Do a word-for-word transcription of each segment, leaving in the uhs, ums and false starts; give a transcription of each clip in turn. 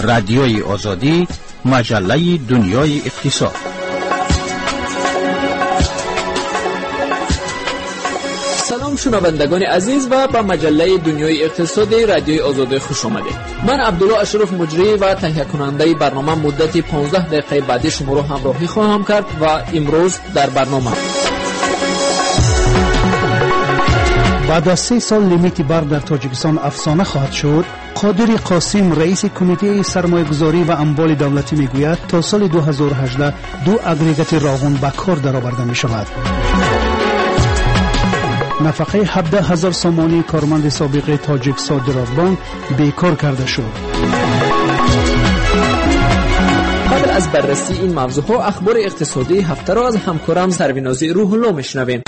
رادیوی آزادی، مجله دنیای اقتصاد. سلام شنوندگان عزیز و به مجله دنیای اقتصادی رادیوی آزادی خوش آمدید. من عبدالله اشرف مجری و تهیه کننده برنامه مدت پانزده دقیقه بعدی شما را همراهی خواهم کرد و امروز در برنامه بعد از سه سال لیمیت برق در تاجیکستان افسانه خواهد شد. قادری قاسم رئیس کمیته سرمایه‌گذاری و اموال دولتی میگوید تا سال دو هزار و هجده دو اگریگات راغون به کار درآورده می شود. نفقه هفده هزار سامانی کارمند سابق تاجیک صادرات بانک بیکار کرده شد. قبل از بررسی این موضوعها اخبار اقتصادی هفته را از همکارم سروینازی روح الله میشنویم.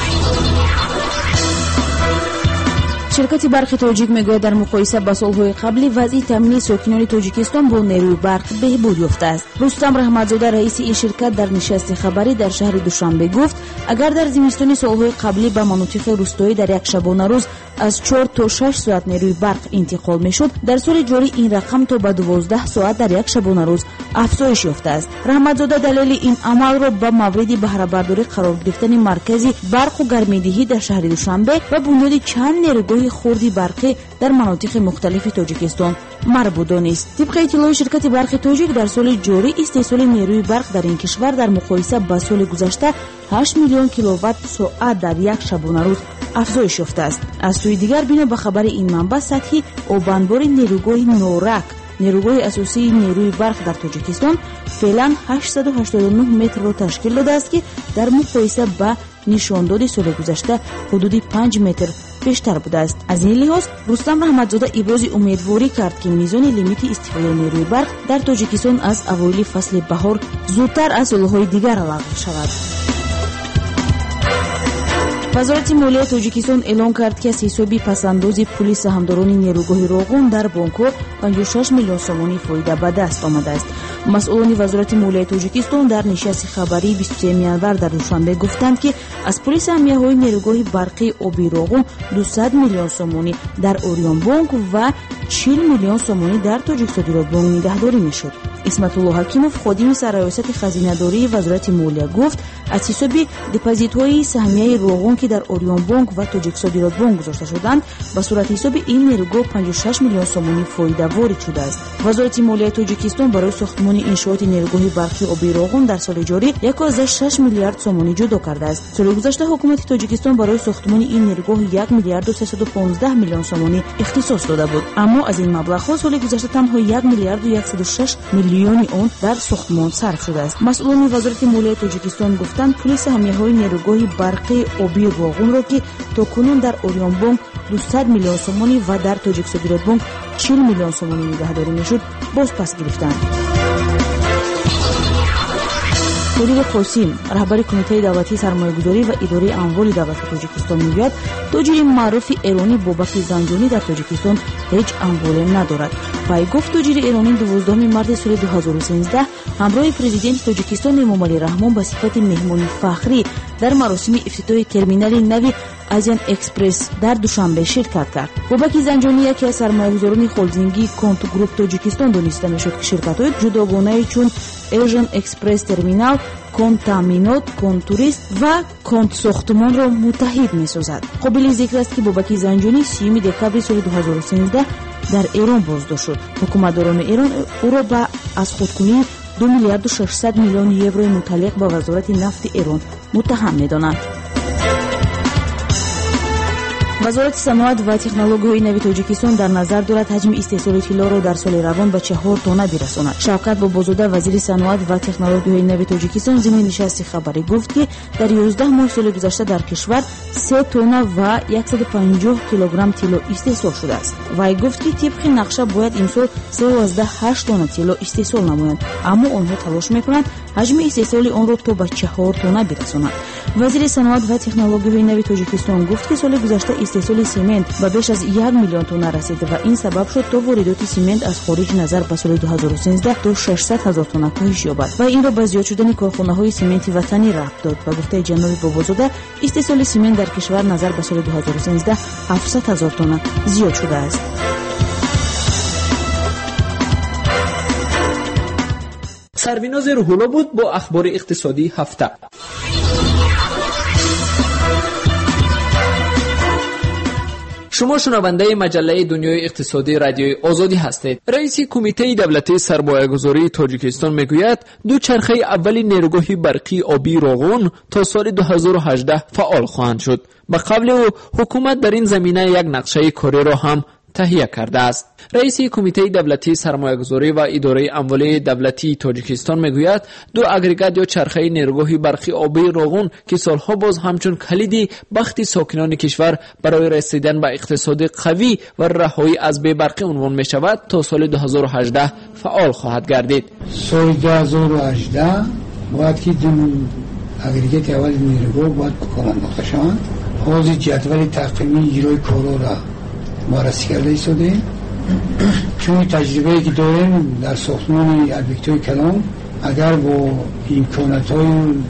شرکت برق تاجیک میگوید در مقایسه با سالهای قبلی وضع تامین ساکنان تاجیکستان با نیروی برق بهبود یافته است. رستم رحمتزاده رئیس این شرکت در نشست خبری در شهر دوشنبه گفت اگر در زمستان سالهای قبلی به مناطق روستایی در یک شبانه روز از چهار تا شش ساعت نیروی برق انتقال میشد، در سال جاری این رقم تا به دوازده ساعت در یک شبانه روز افزایش یافته است. رحمتزاده دلیل این عمل را به مورد بهره برداری قرار گرفتن مرکزی برق و گرمایدهی در شهر دوشنبه و بنیاد چند نیروگاه خردی برقی در مناطق مختلف تاجیکستان مربوط دانست. طبق اطلاع شرکت برق تاجیک در سال جاری استحصال نیروی برق در این کشور در مقایسه با سال گذشته هشت میلیون کیلووات ساعت در یک شبانه روز افزایش یافته است. از سوی دیگر بنا به خبر این منبع سطحی آبانبار نیروگاه نورک نیروگاه اساسی نیروی برق در تاجیکستان فعلا هشتصد و هشتاد و نه متر را تشکیل داده است که در مقایسه با نشانداد سال گذشته حدود پنج متر بیشتر بوده است. از این لحاظ رستم رحمتزاده ابراز امیدواری کرد که میزان لیمیت استفاده نیروی برق در تاجیکستان از اوایل فصل بهار زودتر از سالهای دیگر لغو شود. وزارت مالیه تاجیکستان اعلام کرد که از حساب پسنداز پول سهامداران نیروگاه راغون در بانک‌ها پنجاه و شش میلیون سامانی فایده به دست آمده است. مسئولان وزارت مالیه تاجیکستان در نشست خبری بیست و سوم ژانویه در دوشنبه گفتند که از پول سهمیه‌های نیروگاه برقی آبی راغون دویست میلیون سامانی در اوریون بانک و چهل میلیون سامانی در تاجیک صادرات بانک نگهداری میشد. اسمت الله حکیموف خادم سرریاست خزینه‌داری وزارت مالیه گفت از حساب دپوزیت‌های سهمیه راغون که در اوریون بانک و تاجیک صادرات بانک گذاشته شدند به صورت حساب این نیروگاه پنجاه و شش میلیون سامانی فایده وارد شده است. وزارت مالیه تاجیکستان برای ساختمان انشاءات نیروگاه برقی آبی راغون در سال جاری یک و شش میلیارد سامانی جدا کرده است. سال گذشته حکومت تاجیکستان برای ساختمان این نیروگاه یک میلیارد و سیصد و پانزده میلیون سامانی اختصاص داده بود، اما از این مبلغ سال گذشته تنها یک میلیارد و صد و شش میلیون اون در ساختمان صرف شده است. مسئولان وزارت مالیه تاجیکستان گفتند پول سهمیه‌های نیروگاه برقی آبی راغون را که تاکنون در اوریون بانک دویست میلیون سامانی و در تاجیک صادرات بانک چهل میلیون سامانی نگهداری میشد باز پس گرفتند. قادری قاسم رهبر کمیته دولتی سرمایه‌گذاری و اداره اموال دولتی تاجیکستان میگوید تاجر معروف ایرانی بابک زنجانی در تاجیکستان هیچ اموالی ندارد. وی گفت تاجر ایرانی دوازدهم مارس سال دو هزار و سیزده همراه پرزیدنت تاجیکستان امامعلی رحمان به صفت مهمان فخری در مراسم افتتاح ترمینال نوی آزیان اکسپرس در دوشنبه شرکت کرد. بابک زنجانی یکی از سرمایه‌گذاران هلدینگی کانت گروپ تاجیکستان دانسته میشد که شرکت‌های جداگانه چون ایژن اکسپرس ترمینال، کانت تامینات، کانت توریست و کانت ساختمان را متحد می‌سازد. قابل ذکر است که بابک زنجانی سیوم دکامبر سال دو هزار و سیزده در ایران بازداشت شد. حکومتداران ایران او را به از خودکنی دو میلیارد و ششصد میلیون یورو متعلق به وزارت نفت ایران متهم می‌دانند. وزارت صنعت و تکنولوژی نوی تاجیکستان در نظر دارد حجم استحصال طلا را در سال روان به چهار تونه برساند. شوکت بابازاده وزیر صنعت و تکنولوژی نوی تاجیکستان ضمن نشست خبری گفت که در یازده ماه سال گذشته در کشور سه تونه و صد و پنجاه کیلوگرم طلا استحصال شده است. وی گفت که طبق نقشه باید امسال سیزده و هشت تونه طلا استحصال نمایند، اما آنها تلاش میکنند حجم استحصال آن را تا به چهار تونه برسانند. وزیر صنعت و تکنولوژی نوی تاجیکستان گفت که سال گذشته استحصال سیمنت به بیش از یک میلیون تن رسید و این سبب شد تا واردات سیمنت از خارج نظر به سال دو هزار و سیزده تا ششصد هزار تن کاهش یابد و این را به زیاد شدن کارخانه‌های سیمنت وطنی ربط داد. و گفته جناب بابازاده استحصال سیمنت در کشور نظر به سال دو هزار و سیزده هفتصد هزار تن زیاد شده است. سرویناز روح‌الله بود با اخبار اقتصادی هفته. شما شنونده مجله دنیای اقتصادی رادیوی آزادی هستید. رئیس کمیته دولتی سرمایه‌گذاری تاجیکستان میگوید دو چرخه اولی نیروگاه برقی آبی روغون تا سال دو هزار و هجده فعال خواهند شد. به قبل او حکومت در این زمینه یک نقشه کاری را هم تهیه کرده است. رئیس کمیته دولتی سرمایه‌گذاری و اداره اموال دولتی تاجیکستان میگوید دو اگریگات یا چرخه نیروگاه برقی آبی روغون که سالها باز همچون کلیدی بخت ساکنان کشور برای رسیدن به اقتصاد قوی و رهایی از بی برقی عنوان می شود تا سال دو هزار و هجده فعال خواهد گردید. سال دو هزار و هجده باید که دو اگریگات اول نیروگاه باید کار انداخته شوند. حاضر جدول تقویمی اجرای کارا را بررسی کرده شده. چون تجربه‌ای که داریم در ساختمان البکتوی کلام اگر با امکانات‌های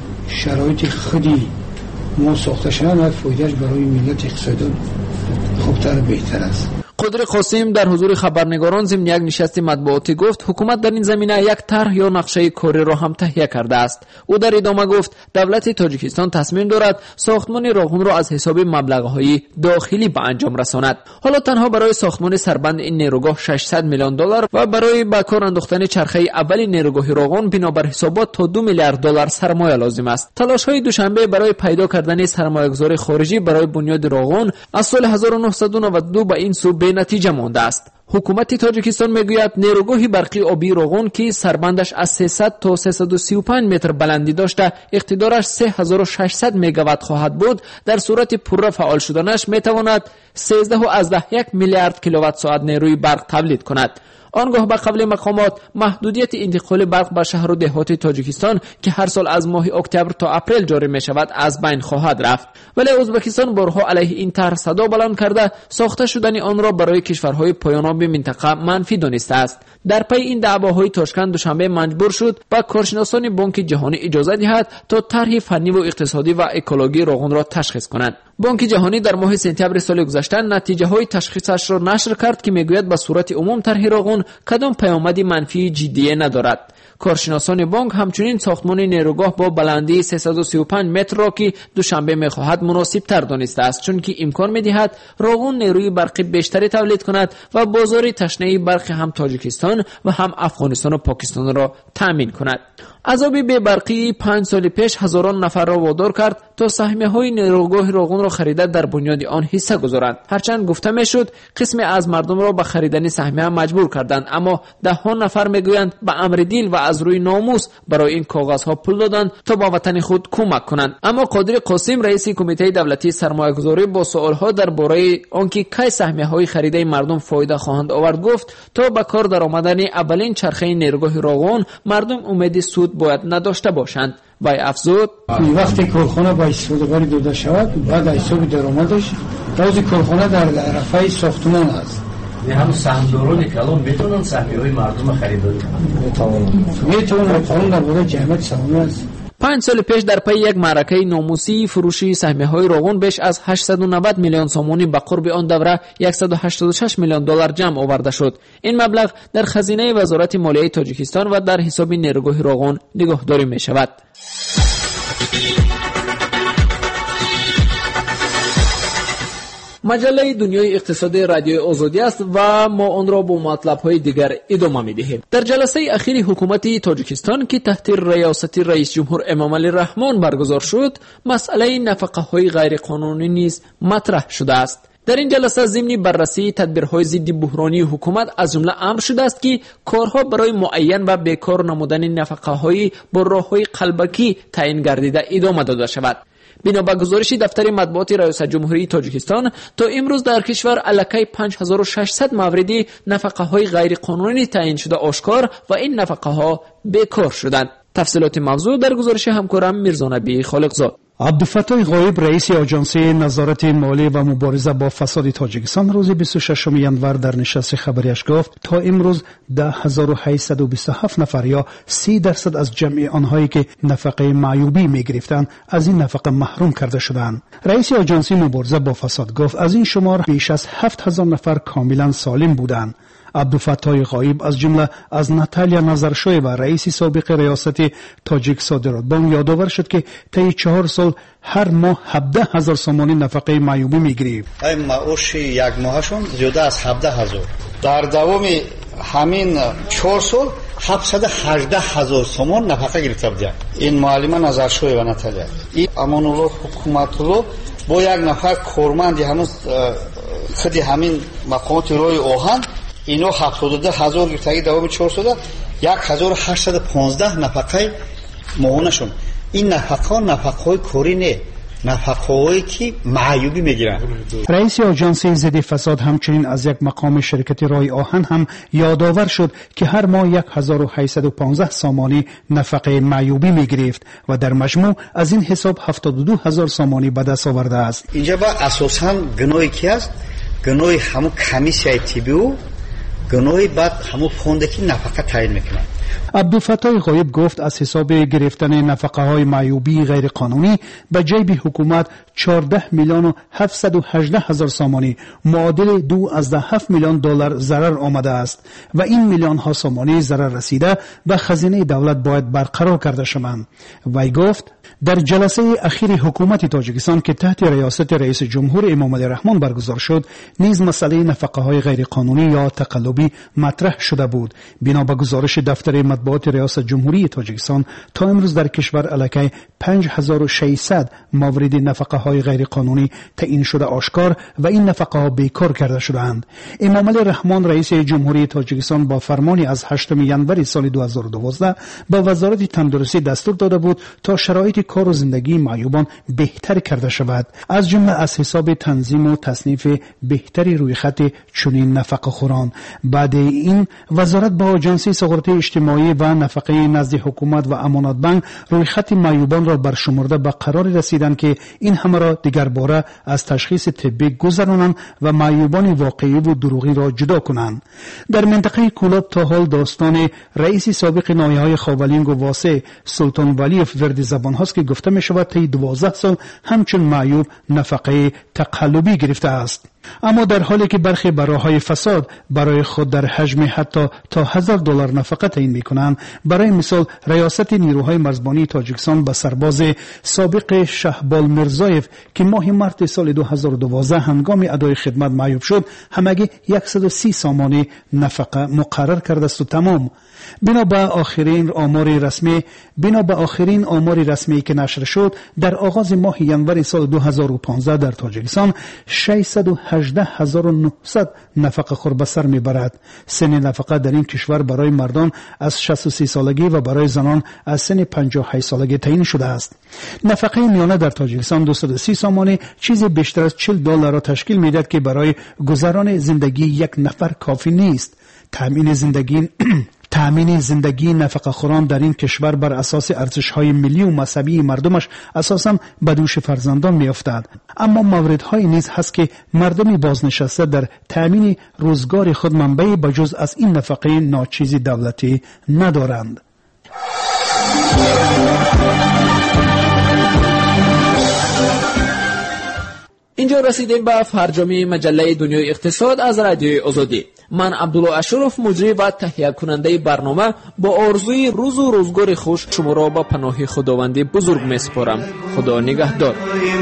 شرایط خودی ما ساخته شود و فایدهش برای ملت اقتصادی خوبتر و بهتر است. قدر قاسم در حضور خبرنگاران ضمن یک نشست مطبوعاتی گفت حکومت در این زمینه یک طرح یا نقشه کاری را هم تهیه کرده است. او در ادامه گفت دولت تاجیکستان تصمیم دارد ساختمان روغون را از حساب مبلغ‌های داخلی به انجام رساند. حالا تنها برای ساختمان سربند این نیروگاه ششصد میلیون دلار و برای به کار انداختن چرخه اول نیروگاه روغون بنابر حسابات تا دو میلیارد دلار سرمایه لازم است. تلاش‌های دوشنبه برای پیدا کردن سرمایه‌گذار خارجی برای بنیاد روغون از سال هزار و نهصد و نود و دو به این سو به نتیجه مانده است. حکومت تاجیکستان میگوید نیروگاه برقی آبی روغون که سربندش از سیصد تا سیصد و سی و پنج متر بلندی داشته اقتدارش سه هزار و ششصد مگاوات خواهد بود، در صورت پوره فعال شدنش میتواند سیزده و از ده یک میلیارد کیلووات ساعت نیروی برق تولید کند. آنگاه به قبل مقامات محدودیت انتقال برق به شهر و دهات تاجیکستان که هر سال از ماه اکتبر تا اپریل جاری می شود از بین خواهد رفت. ولی ازبکستان بارها علیه این طرح صدا بلند کرده ساخته شدن آن را برای کشورهای پایان‌یاب منطقه منفی دانسته است. در پی این دعواهای تاشکند دوشنبه مجبور شد با کارشناسان بانک جهانی اجازه دهد تا طرح فنی و اقتصادی و اکولوژی روغن را تشخیص کنند. بانک جهانی در ماه سپتامبر سال گذشته نتیجه های تشخیصش را نشر کرد که میگوید به صورت عموم طرح روغن کدام پیامدی منفی جدی ندارد. کارشناسان بانک همچنین ساختمان نیروگاه با بلندی سیصد و سی و پنج متر را که دوشنبه میخواهد مناسب تر دانسته است، چون که امکان میدهد روغن نیروی برقی بیشتری تولید کند و بازار تشنه برق هم تاجیکستان و هم افغانستان و پاکستان را تامین کند. عذاب بی برقی پنج سال پیش هزاران نفر را وادار کرد تا سهمیه های نیروگاه روغن را خریده در بنیاد آن حصه گذارند. هرچند گفته میشد قسمی از مردم را به خریدن سهمیه مجبور کردند، اما ده ها نفر میگویند به امر دیل و از روی ناموس برای این کاغذها پول دادند تا با وطن خود کمک کنند. اما قادر قاسم رئیس کمیته دولتی سرمایه‌گذاری با سوالها درباره آنکه کی سهمیه های خریده مردم فایده خواهند آورد گفت تا به کار درآمدن اولین چرخه نیروگاه روغن مردم امید سود باید نداشته باشند. وی افزود وقتی کارخانه با استفاده داده شود بعد حساب درآمدش راز کارخانه در رفع ساختمان است. هم سهمداران کلان میتونن سهمیه‌های مردم خریداری کنند. میتونن میتونن قانون درباره جمعیت سهام است. پنج سال پیش در پی یک معرکه ناموسی فروشی سهمیه‌های روغن بیش از هشتصد و نود میلیون سومونی به قرب آن دوره صد و هشتاد و شش میلیون دلار جمع آورده شد. این مبلغ در خزینه وزارت مالیه تاجیکستان و در حساب نیروگاه روغن نگهداری می شود. مجله دنیای اقتصادی رادیو آزادی است و ما آن را با مطلب‌های دیگر ادامه می‌دهیم. در جلسه اخیر حکومت تاجیکستان که تحت ریاست رئیس جمهور امامعلی رحمان برگزار شد، مسئله نفقه‌های غیرقانونی نیز مطرح شده است. در این جلسه ضمن بررسی تدبیرهای ضد بحرانی حکومت از جمله امر شده است که کارها برای معین و بیکار نمودن نفقه‌های با راه‌های قلبکی تعیین گردیده ادامه داده شود. بنا به گزارش دفتر مطبوعات ریاست جمهوری تاجیکستان تا امروز در کشور الکی پنج هزار و ششصد مورد نفقه‌های غیر قانونی تعیین شده آشکار و این نفقه‌ها بیکار شدند. تفصیلات موضوع در گزارش همکارم میرزا نبی خالقزاد. عبدالفتاح غایب رئیس آژانسی نظارت مالی و مبارزه با فساد تاجیکستان روز بیست و ششم ژانویه در نشست خبریش گفت تا امروز ده هزار و هشتصد و بیست و هفت نفر یا سی درصد از جمعی آنهایی که نفقه معیوبی می‌گرفتند از این نفقه محروم کرده شدند. رئیس آژانسی مبارزه با فساد گفت از این شمار بیش از هفت هزار نفر کاملا سالم بودند. عبدالفتاح غایب از جمله از ناتالیا نظرشویeva رئیس سابق ریاست تاجیک صادرات بانک یادآور شد که طی چهار سال هر ماه هفده هزار سامانی نفقه معیوبی میگیریم. ای معاش یک ماهشون زیاده از هفده هزار. در دوام همین چهار سال هفتصد و هجده هزار سامان نفقه گرفته بودند. این معلم نظرشویeva ناتالیا. این امانالله حکومت‌الله با یک نفر کارمند همون خودی همین مقامات روی آهن اینو هفتاد و دو هزار گرفتگی دوام چهار سال یک هزار و هشتصد و پانزده نفقه ماهانشون. این نفقه نفقه کاری نه، نفقه‌هایی که معیوبی میگیرن. رئیس آژانس ضد فساد همچنین از یک مقام شرکت رای آهن هم یادآور شد که هر ماه یک هزار و هشتصد و پانزده سامانی نفقه معیوبی میگرفت و در مجموع از این حساب هفتاد و دو هزار سامانی به دست آورده است. اینجا با اساساً گناهی که است، گناه همون کمیسیای طبی و گناهی بعد همون فونده که نفقه تعیین میکنن. عبدالفتاح غایب گفت از حساب گرفتن نفقه های معیوبی غیر قانونی به جیب حکومت چهارده میلیون و هفتصد و هجده هزار سامانی معادل دو از هفت میلیون دلار ضرر آمده است و این میلیون ها سامانی ضرر رسیده به خزینه دولت باید برقرار کرده شوند. وی گفت در جلسه اخیر حکومت تاجیکستان که تحت ریاست رئیس جمهور امام علی رحمان برگزار شد نیز مسئله نفقه های غیر قانونی یا تقلبی مطرح شده بود. بنا به گزارش دفتر مطبوعات ریاست جمهوری تاجیکستان تا امروز در کشور علاکه پنج هزار و ششصد مورد نفقه های غیر قانونی تعیین شده آشکار و این نفقه ها بیکار کرده شدند. امام علی رحمان رئیس جمهوری تاجیکستان با فرمانی از هشتم ژانویه سال دو هزار و دوازده با وزارت تندرستی دستور داده بود تا شرایط کار و زندگی معیوبان بهتر کرده شود، از جمله از حساب تنظیم و تصنیف بهتری روی خط چنین نفقه خوران. بعد این وزارت با آژانس سقراط اجتماعی و نفقه نزد حکومت و امانات بانک روی خط معیوبان را برشمرده به قرار رسیدند که این همه را دیگر باره از تشخیص طبی گذرانند و معیوبان واقعی و دروغی را جدا کنند. در منطقه کولاب تا حال داستان رئیس سابق ناحیه‌های خاولینگ و واسه سلطان ولی فرد زبان هاست که گفته می شود طی دوازده سال همچون معیوب نفقه تقلبی گرفته است. اما در حالی که برخی براهای فساد برای خود در حجم حتی تا هزار دلار نفقه تعیین میکنند، برای مثال ریاست نیروهای مرزبانی تاجیکستان به سرباز سابق شهبال مرزایف که ماه مارس سال دو هزار و دوازده هنگام ادای خدمت معیوب شد همگی صد و سی سامانی نفقه مقرر کرده است و تمام. بنا به آخرین آمار رسمی بنا به آخرین آمار رسمی که نشر شد در آغاز ماه ژانویه سال دو هزار و پانزده در تاجیکستان ششصد و هجده هزار و نهصد نفقه خور به سر میبرد. سن نفقه در این کشور برای مردان از شصت و سه سالگی و برای زنان از سن پنجاه و هشت سالگی تعیین شده است. نفقه میانه در تاجیکستان دویست و سی سامانی چیزی بیشتر از چهل دلار را تشکیل میدهد که برای گذران زندگی یک نفر کافی نیست. تامین زندگی تأمین زندگی نفقه خوران در این کشور بر اساس ارزش‌های ملی و مذهبی مردمش اساساً به دوش فرزندان می‌افتد. اما موردهایی نیز هست که مردمی بازنشسته در تأمین روزگار خود منبعی بجز از این نفقه ناچیزی دولتی ندارند. اینجا رسیدیم به فرجامی مجله دنیای اقتصاد از رادیوی آزادی. من عبدالله اشرف مجری و تهیه کننده برنامه با آرزوی روز و روزگار خوش شما را به پناه خداوند بزرگ میسپارم. خدا نگهدار.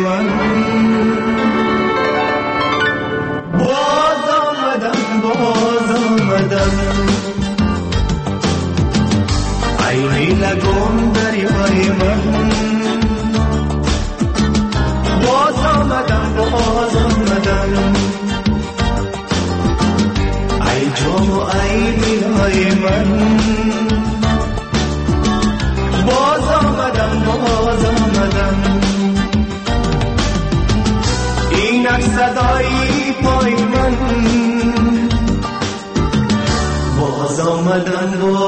باز آمدم باز آمدم عینی لگم دریای من باز آمدم باز آمدم ای جان و ای دلهای من باز آمدم باز آمدم اینک صدایی پای من باز آمدم باز